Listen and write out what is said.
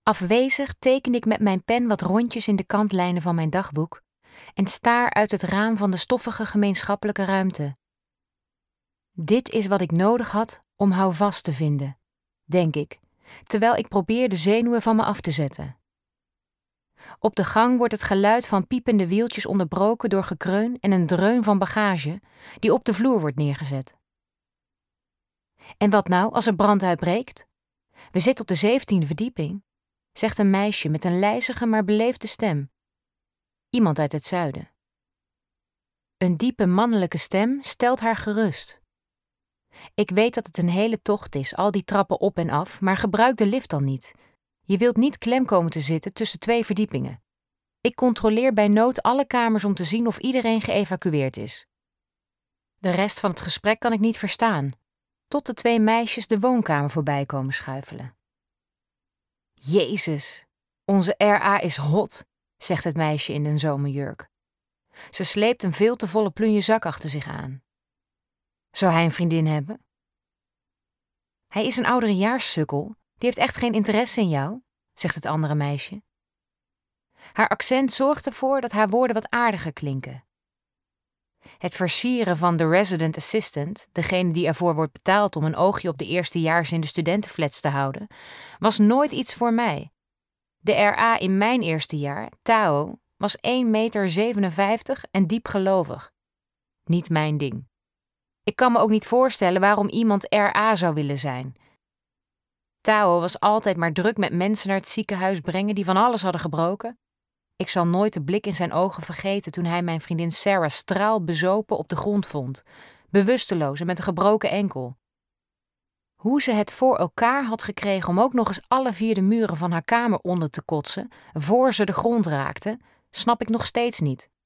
Afwezig teken ik met mijn pen wat rondjes in de kantlijnen van mijn dagboek en staar uit het raam van de stoffige gemeenschappelijke ruimte. Dit is wat ik nodig had om houvast te vinden, denk ik, terwijl ik probeer de zenuwen van me af te zetten. Op de gang wordt het geluid van piepende wieltjes onderbroken door gekreun en een dreun van bagage die op de vloer wordt neergezet. En wat nou als er brand uitbreekt? We zitten op de 17e verdieping, zegt een meisje met een lijzige maar beleefde stem. Iemand uit het zuiden. Een diepe mannelijke stem stelt haar gerust. Ik weet dat het een hele tocht is, al die trappen op en af, maar gebruik de lift dan niet. Je wilt niet klem komen te zitten tussen 2 verdiepingen. Ik controleer bij nood alle kamers om te zien of iedereen geëvacueerd is. De rest van het gesprek kan ik niet verstaan, tot de 2 meisjes de woonkamer voorbij komen schuifelen. Jezus, onze RA is hot, zegt het meisje in een zomerjurk. Ze sleept een veel te volle plunje zak achter zich aan. Zou hij een vriendin hebben? Hij is een ouderejaarsukkel, die heeft echt geen interesse in jou, zegt het andere meisje. Haar accent zorgt ervoor dat haar woorden wat aardiger klinken. Het versieren van de resident assistant, degene die ervoor wordt betaald om een oogje op de eerstejaars in de studentenflats te houden, was nooit iets voor mij. De RA in mijn eerste jaar, Tao, was 1,57 meter en diepgelovig. Niet mijn ding. Ik kan me ook niet voorstellen waarom iemand RA zou willen zijn. Tao was altijd maar druk met mensen naar het ziekenhuis brengen die van alles hadden gebroken. Ik zal nooit de blik in zijn ogen vergeten toen hij mijn vriendin Sarah straalbezopen op de grond vond, bewusteloos en met een gebroken enkel. Hoe ze het voor elkaar had gekregen om ook nog eens alle 4 de muren van haar kamer onder te kotsen, voor ze de grond raakte, snap ik nog steeds niet.